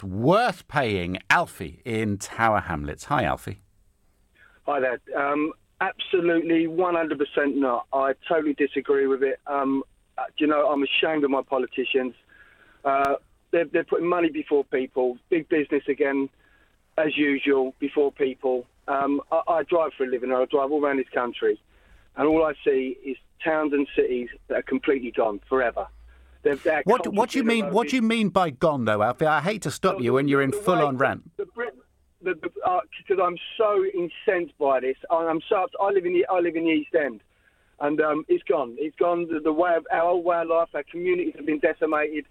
worth paying Alfie in Tower Hamlets. Hi, Alfie. Hi there. Absolutely 100% not. I totally disagree with it. I'm ashamed of my politicians. They're putting money before people, big business again, as usual, before people. I drive for a living. I drive all around this country, and all I see is towns and cities that are completely gone forever. What do you mean? What do you mean by gone, though, Alfie? I hate to stop you when you're in full-on rant. Because I'm so incensed by this. I live in the East End, and it's gone. It's gone. The way of our old way of life, our communities have been decimated.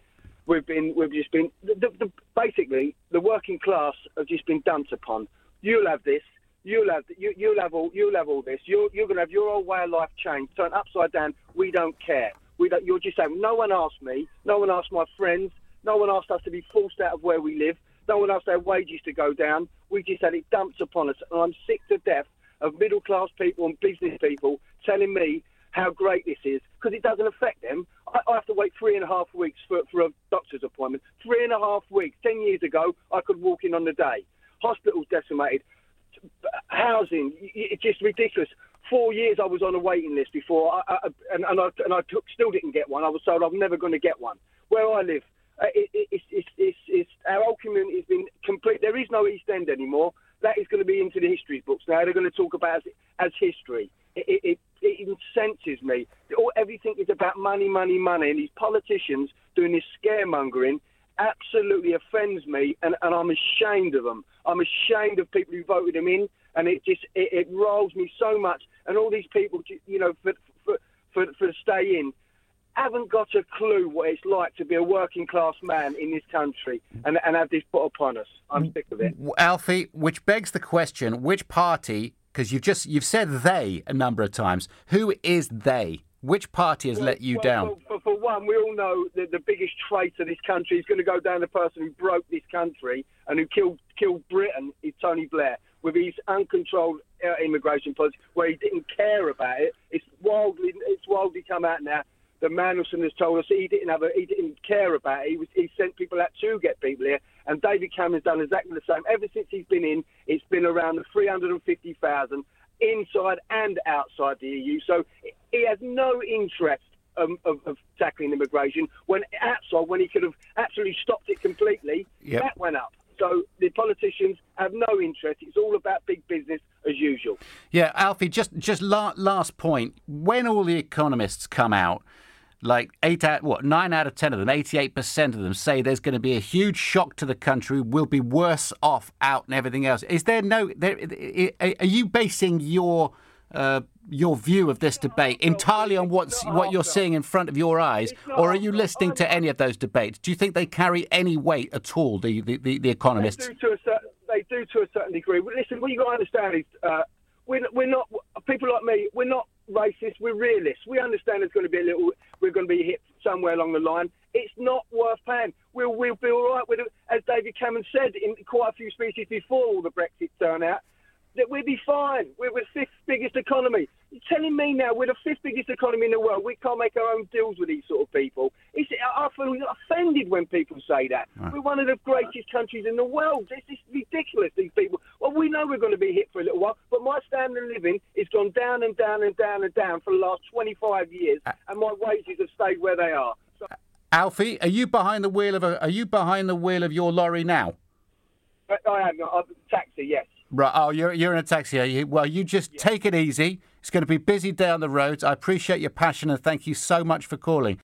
Basically the working class have just been dumped upon. You'll have this. You'll have all this. You're going to have your old way of life changed, turned upside down. We don't care. You're just saying, no one asked me. No one asked my friends. No one asked us to be forced out of where we live. No one asked our wages to go down. We just had it dumped upon us. And I'm sick to death of middle-class people and business people telling me how great this is, because it doesn't affect them. I have to wait 3.5 weeks for a doctor's appointment. 3.5 weeks. 10 years ago, I could walk in on the day. Hospitals decimated. Housing, it's just ridiculous. 4 years I was on a waiting list before, and I still didn't get one. I was told I'm never going to get one. Where I live, it's our whole community has been complete. There is no East End anymore. That is going to be into the history books now. They're going to talk about it as history. It incenses me. Everything is about money, money, money, and these politicians doing this scaremongering absolutely offends me, and I'm ashamed of them. I'm ashamed of people who voted them in, and it riles me so much. And all these people, for stay in, haven't got a clue what it's like to be a working class man in this country and have this put upon us. I'm sick of it. Alfie, which begs the question, which party, because you've said they a number of times, who is they? Which party has let you down? For one, we all know that the biggest traitor this country is going to go down the person who broke this country and who killed Britain is Tony Blair with his uncontrolled immigration policy, where he didn't care about it. It's wildly come out now. The Mandelson has told us he didn't care about it. He sent people out to get people here, and David Cameron's done exactly the same. Ever since he's been in, it's been around the 350,000 inside and outside the EU. So he has no interest of tackling immigration. When he could have absolutely stopped it completely, That went up. So the politicians have no interest. It's all about big business as usual. Yeah, Alfie, just last point. When all the economists come out, like 9 out of 10 of them, 88% of them say there's going to be a huge shock to the country. We'll be worse off out and everything else. Is there are you basing your view of this debate entirely on what you're seeing in front of your eyes, or are you listening to any of those debates? Do you think they carry any weight at all, the economists? They do to a certain degree. Listen, what you got to understand is we're not people like me. We're not racist. We're realists. We understand we're going to be hit somewhere along the line. It's not worth paying. We'll be all right with it, as David Cameron said in quite a few speeches before all the Brexit turnout, that we'll be fine. We're the fifth biggest economy. You're telling me now we're the fifth biggest economy in the world. We can't make our own deals with these sort of people. I feel offended when people say that. Right. We're one of the greatest countries in the world. This is ridiculous, these people. Well, we know we're going to be hit for a little while, but my standard of living has gone down and down and down and down for the last 25 years, and my wages have stayed where they are. So, Alfie, are you behind the wheel of your lorry now? I am. I'm a taxi, yes. Right. Oh, you're in a taxi. Well, you just take it easy. It's going to be busy down the roads. I appreciate your passion and thank you so much for calling.